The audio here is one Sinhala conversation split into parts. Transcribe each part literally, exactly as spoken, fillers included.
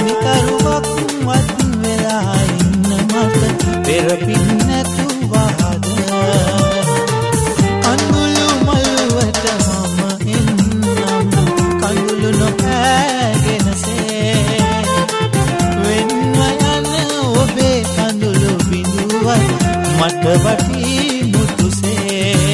තනිකරුවක් වත් වෙලා ඉන්න මට පෙරපින් නැතුවද කඳුළු මළුවට මම එන්නම් කඳුළු නොපෑගෙනසේ වෙන්ව යන ඔබේ කඳුළු බිඳුවත් මට වටී මුතුසේ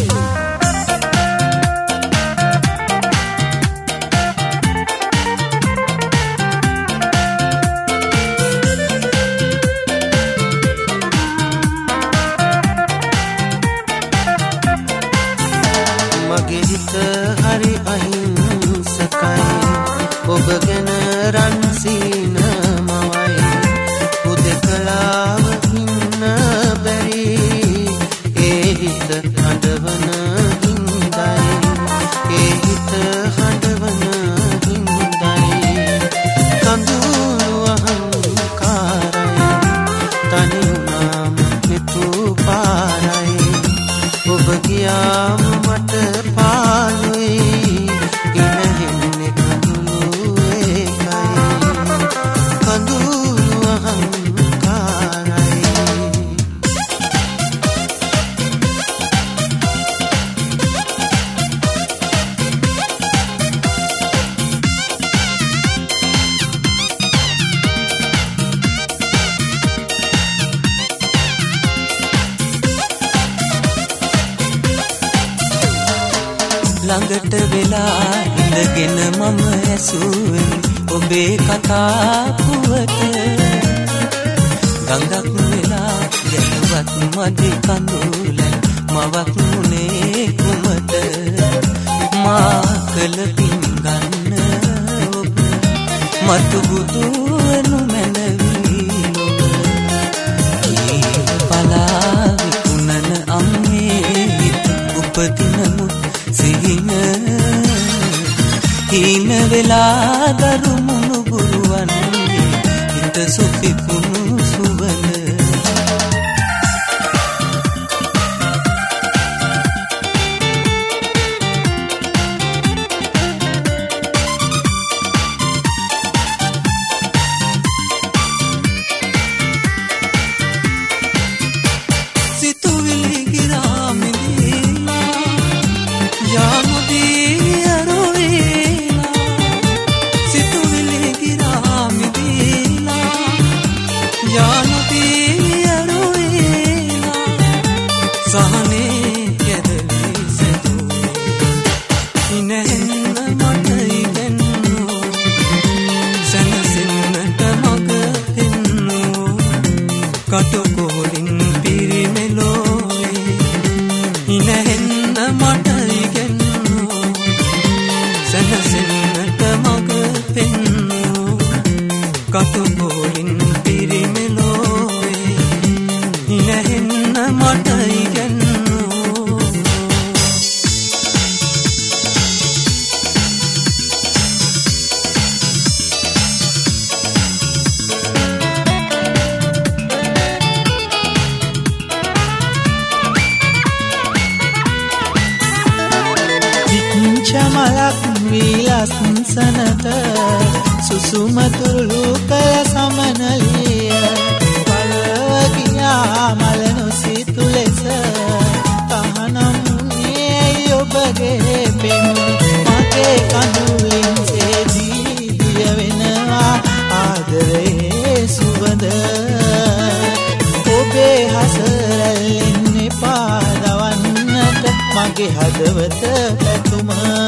මගේ හිත හරි අහිංසකයි ඔබ ගැන රන් සීන මවයි උදකලාව ඉන්න බැරි ඒ හිත හඬවන හින්දයි ඒ හිත හඬවන හින්දයි කඳුළු අහංකාරයි තනි වුණාම මෙතු පාරයි ඔබ ගියාම මට පාළුයි ඉනහෙන්නේ කඳුළු ඒකයි කඳුළු අහංකාරයි ළඟට වෙලා ඉඳගෙන මම ඇසුවේ ඔබේ කතා පුවත ගඟක් වෙලා ගැලුවත් මදි කඳුල මවක් මුනේ කුමට මා කළ පින් ගන්න ඔබ මතු බුදු වෙනු මැනවි ඔබ ඊ පලා විකුණන අම්මේ උපදිනමු සිහින හීන වෙලා දරුමුණු බුරුවන්නේ හිත සුපිපුණු සුවන සිතුවිලි ගිරා මිදිලා යාමුදී අරුවේලා සිතුවිලි ගිරා මිදිලා යාමුදී අරුවේලා සහනේ යදවි සතුවේ ඉනෙන්න මට ඉගෙන්නෝ සනසින්නට මග පෙන්නෝ කටුකොලින් පිරිමෙලෝවේ ඉනෙන්න මට ඉගෙන්නෝ සනසින්නට මග පෙන්නෝ කටුකොලින් පිරිමෙලෝවේ ඉනෙන්න මට ඉගෙන්නෝ චමලක් විලස්සනට සුසුමතුළු කළ සමනලිය පළව ගියා මල නොසිතු ලෙස තහනම් වුණේ ඔබගේ පෙම මගේ කඳුලින් සේදී දිය වෙනවා ආදරේ සුවඳ ඔබේ හසරැල්ලෙන් එපා දවන්නට මගේ හදවත පැතුමා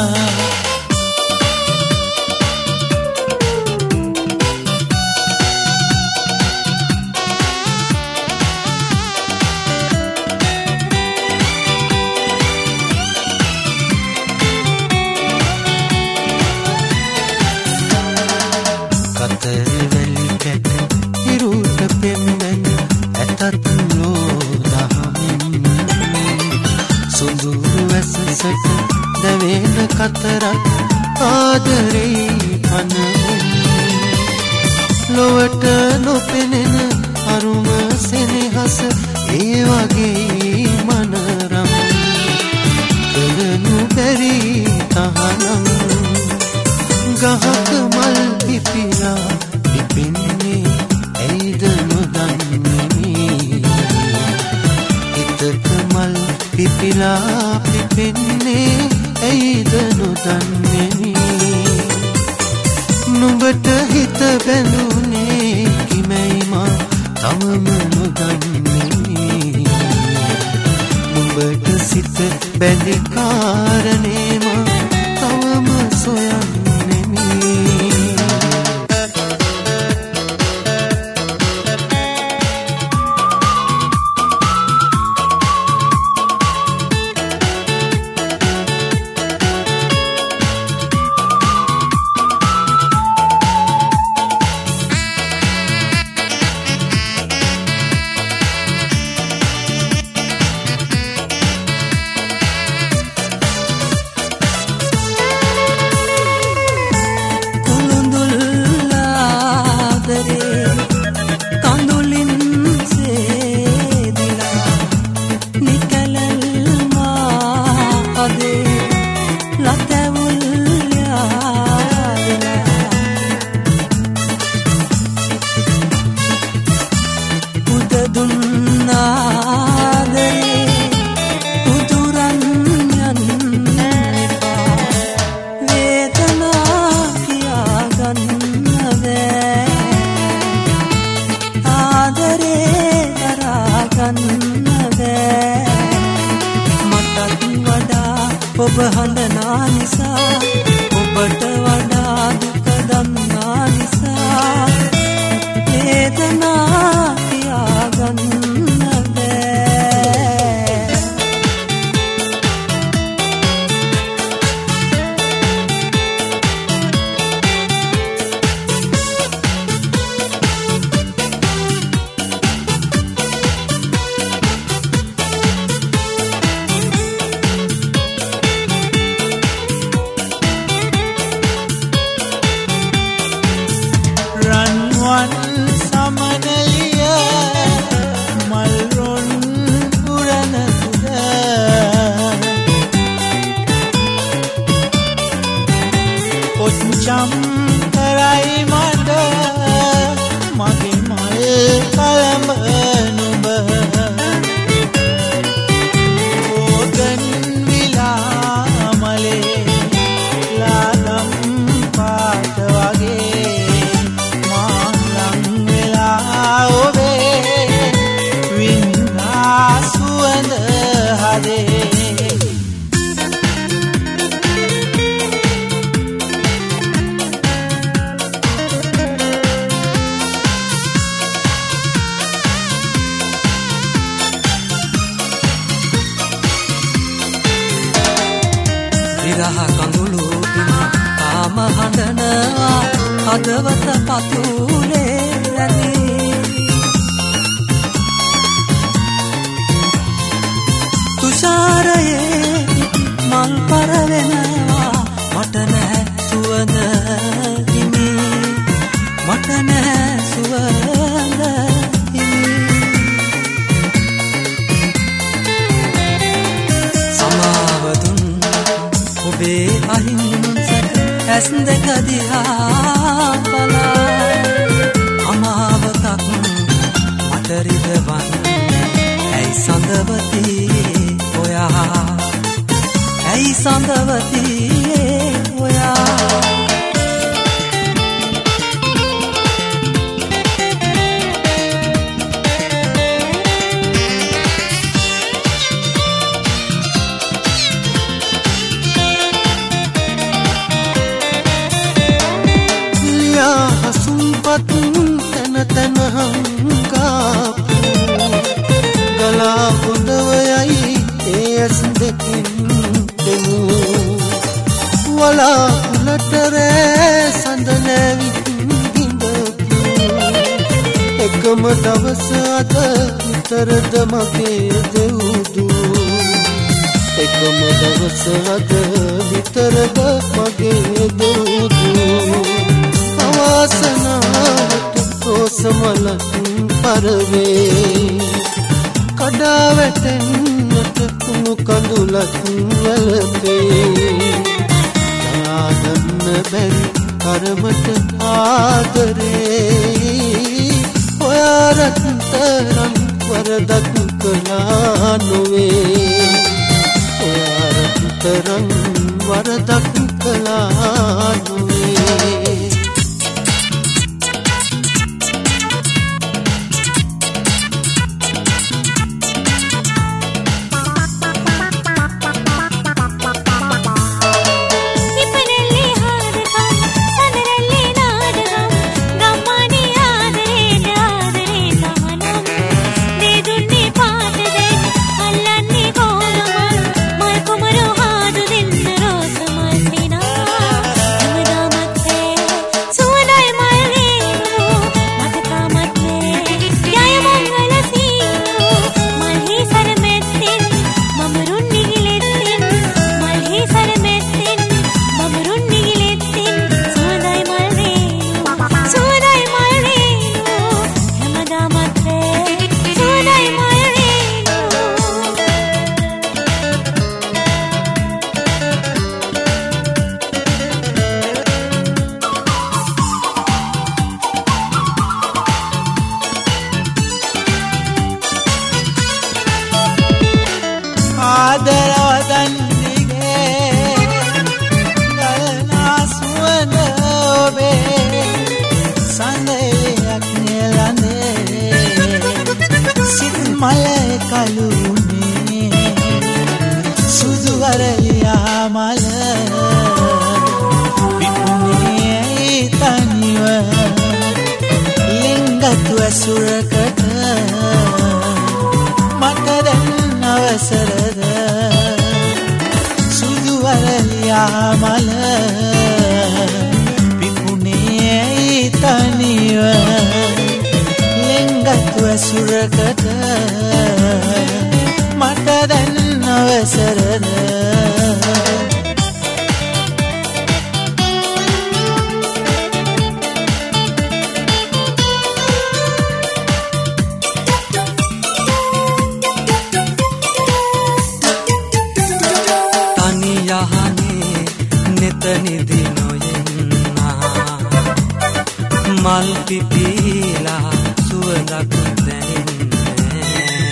කතරවැල් කැට ඉරුට පෙම්මෙන් ඇතත් ලෝදහමින් සුඳුරු වැසසට දැවෙන කතරක් ආදරේ පනමින් ලොවට නොපෙනෙන අරුම සෙනෙහස ඒ වගේ මනරම් කරනු බැරි තහනම් ගහක මල් පිපිලා වෙලා පිපෙන්නේ ඇයිද නොදන්නේ නුඹට හිත බැඳුනේ කිමයි මා තවම නොදන්නේ නුඹට සිත බැඳි කාරණේ මා තවම සොයන්නේ ඔබ හඬනා නිසා ඔබට වඩා දුක දන්නා නිසා වේදනා තියාගන්න බෑ ඔච්චම් කරයි මට මගේ මල් කලඹ නුඹ ඕගන් විලා මලේ ලාගම් පාට වගේ මාලම් වෙලා ඔබේ වින්දා සුවඳ හදේ විරහ කඳුළු කාම හඬනවා හදවත පතුලේ රැඳී තුෂාරයේ මල් පරවෙනවා මට නැහැ සුවඳ හිමි මට නැහැ සුවඳ හිමි සමාව දුන්න ඔබේ අහිංසක ඇස් දෙක දිහා බලා අමාවතක් මට රිදවන්න ඇයි සඳවති ඔයා ඇයි සඳවති ඔයා තන තන හංගාපු ගලා හොඳවයයි ඒ ඇස් දෙකින් දෙමු වලා කුලටරේ සඳ නැවිත් හිඳපු එකම දවස අද විතරද මගේ දෙව්දු එකම දවස අද විතරද මගේ දෙව්දු අවාසනාවට රෝසමලක් පරවේ කඩා වැටෙන්නට කුණු කඳුලක් වැළපේ යාදන්න බැරි කරමට ආදරේ ඔයා රත්තරන් වරදක් කළා නොවේ තරම් වරදක් කළා නොවේ සුරකට මට දැන් අවසරද සුදු වරලියා මල පිපුණේ තනිව ලෙන්ගත් සුරකට මට දැන් අවසරද නිදි නොයෙන්නා මල් පිපිලා සුවඳක් දැනෙන්නේ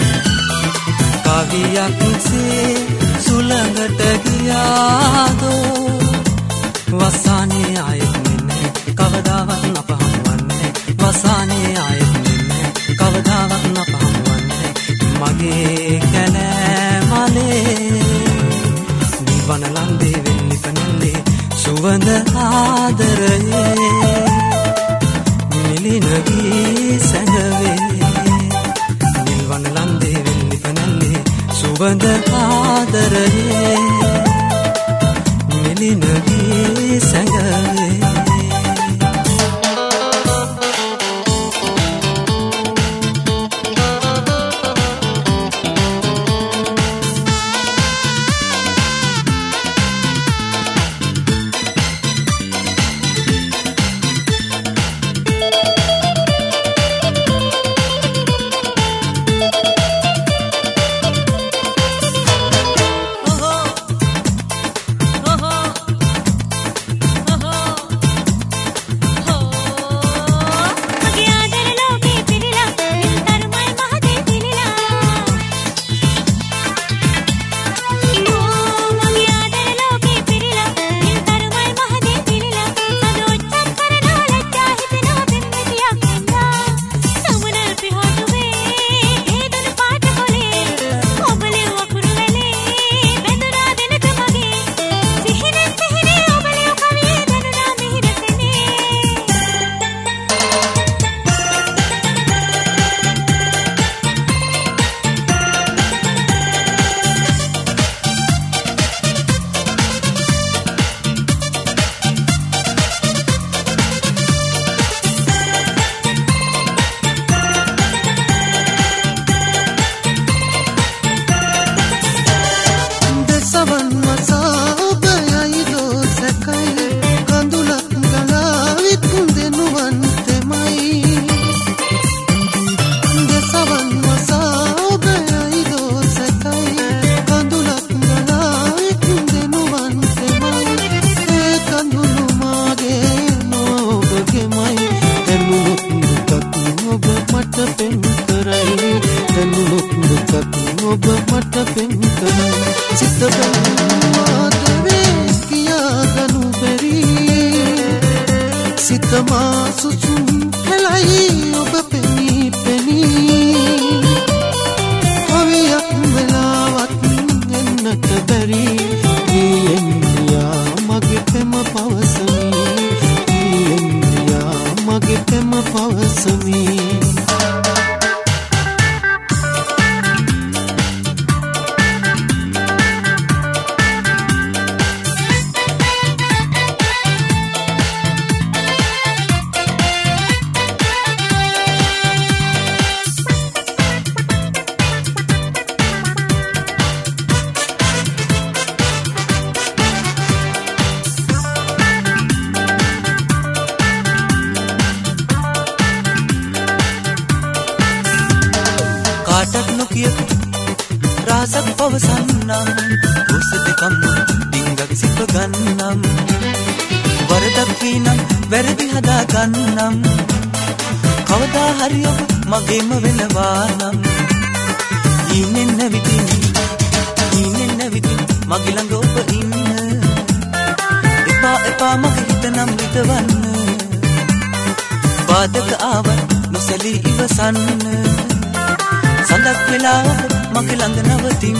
කවියක්සේ සුළඟට ගියාදෝ වසානේ ආයෙත් නෙන්නේ කවදාවත් අප හමුවන්නේ වසානේ ආයෙත් නෙන්නේ කවදාවත් අප හමුවන්නේ මගේ කැලෑමලේ නිවන ලන්දේ වෙන්නි පනල්ලේ සුවඳ ආදරයේ මිලිනගී සැඟවේ නිල්වන ලන්දේ වෙන්නි පනල්ලේ සුවඳ ආදරයේ මිලිනගී සැඟවේ සුසුම් හෙලයි ඔබ පෙනී පෙනී කවියක් වෙලාවත් එන්නට බැරි ඉන්දියා මගේ පෙම පවසමි ඉන්දියා මගේ පෙම පවසමි කාටත් නොකිය රාසක් පවසන්නම් රොසෙතකම් ඩිංගක සිප ගන්නම් වරදක් වීනම් වැරදි හදා ගන්නම් කවදා හරි ඔබ මගේම වෙනවා නම් ඊනෙන් නැවිතින් ඊනෙන් නැවිතින් මගේ ළඟ ඔබ ඉන්න එපා එපා මගේ හිත නම් විතවන්න බාධක ආවත් නොසැලී ඉවසන්න සඳක් වෙලා මගේ ළඟ නවතින්න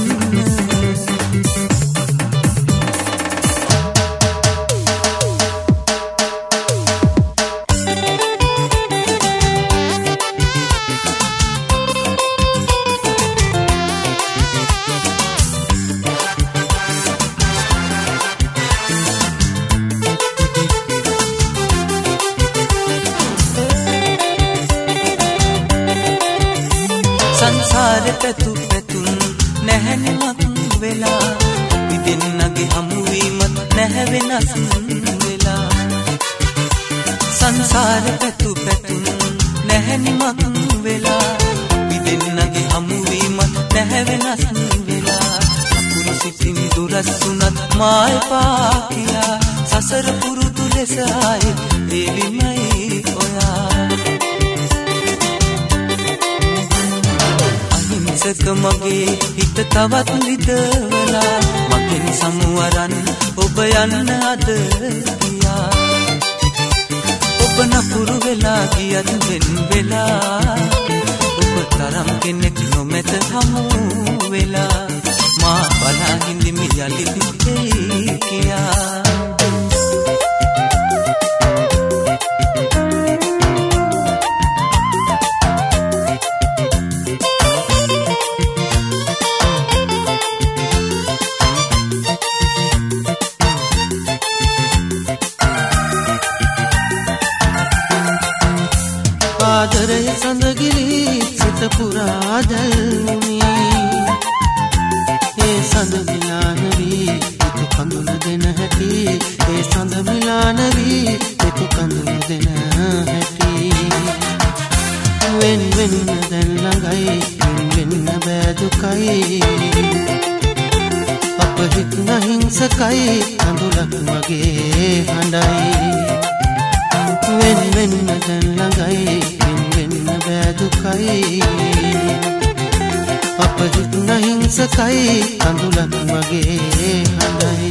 සංසාරේ පැතු පැතුම් නැහැනේ මත් වෙලා අපි දෙන්නගේ හමුවීමත් නැහැ වෙනස් වෙලා සංසාරේ පැතු පැතුම් නැහැනේ මත් වෙලා අපි දෙන්නගේ හමුවීමත් නැහැ වෙනස් වෙලා අකුරු සිතින් දුරස් උනත් මා එපා කියා සසර පුරුදු ලෙස ආයේ දෙවිමයි ඔයා සක මගේ හිත තවත් ලිදවලා මගෙන් සමුවරන් ඔබ යන්න අද ගියා ඔබ නපුරු වෙලා ගියත් වෙන් වෙලා ඔබ තරම් කෙනෙක් නොමැත හමු වෙලා මා බලා හිඳිමි යලිත් එයි කියා ආදරය සඳගිලි සිත පුරා දැල්මි ඒ සඳ මිලාන වී පිටු කඳුල දෙන හැටි ඒ සඳ මිලාන වී පිටු කඳුල දෙන හැටි වෙන් වෙන්න දැන් ළඟයි වෙන් වෙන්න බෑ දුකයි අප හිත නහිංසකයි කඳුලක් වගේ හඬයි වෙන් වෙන්න දැන් ළඟයි වෙන් වෙන්න බෑ දුකයි අප හිත නහිංසකයි කඳුලක් වගේ හඬයි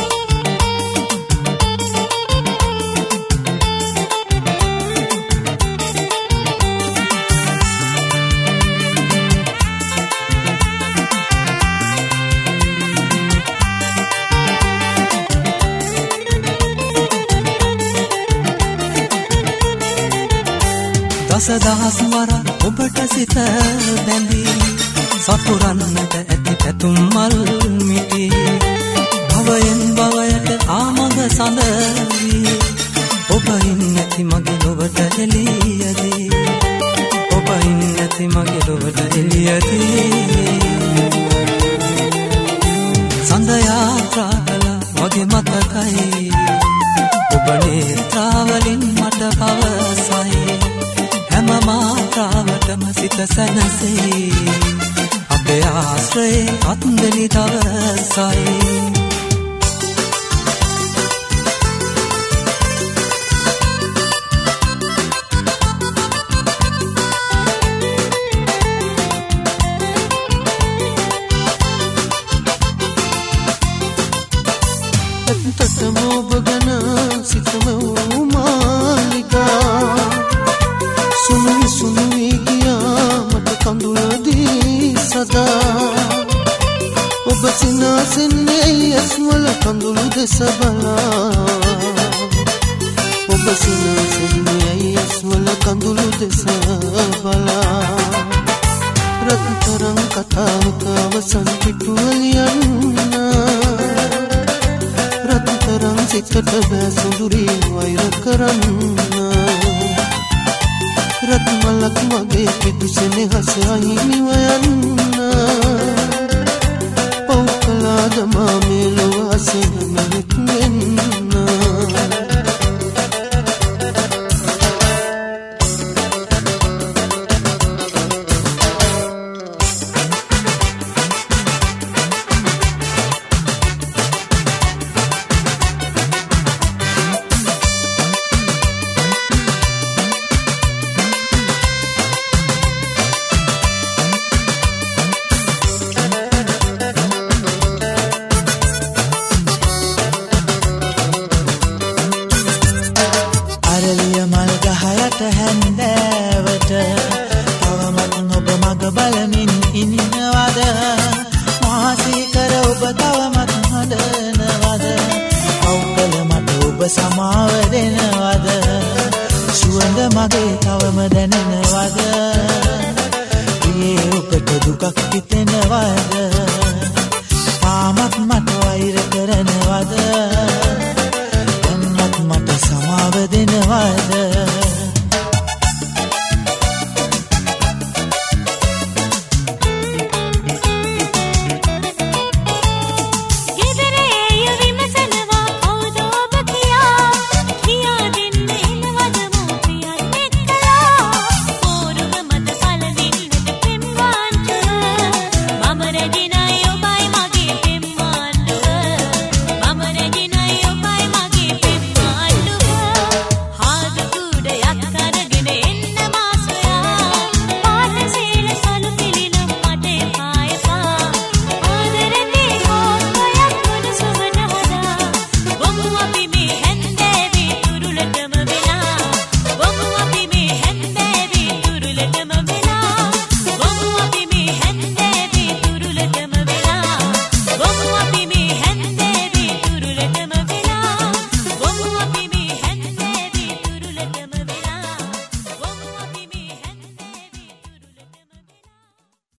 දසදහස් වරක් ඔබට සිත බැඳී සපුරන්නට ඇති පැතුම් මල් මිටි භවයෙන් භවයට ආමග සඳවී ඔබ ඉන්නැති මගේ ලොවට එළියදී ඔබ ඉන්නැති මගේ ලොවට එළියදී සඳ යාත්‍රා කළා මගේ මතකයි ඔබ නේත්‍රාවලින් මට පවසයි හැම මාත්‍රාවටම සිත සැනසෙයි අපේ ආශ්‍රයේ අත්දෙනි දවසයි तट मोब गना सितम मालिका සිනාසෙන්නේ ඇස්වල කඳුළු දෙස බලා ඔබ සිනාසෙන්නේ ඇස්වල කඳුළු දෙස බලා රත්තරන් කතාවක අවසන් පිටුව ලියන්න රත්තරන් සිතට බෑ සුඳුරී වෛර කරන්න රත් මලක් මගේ පිටුසෙනෙ හස අහිමිව යන්න පව් කළාද මා මේ ලොව අසෙන මැනෙක් වෙන්න දුකක් හිතෙනවද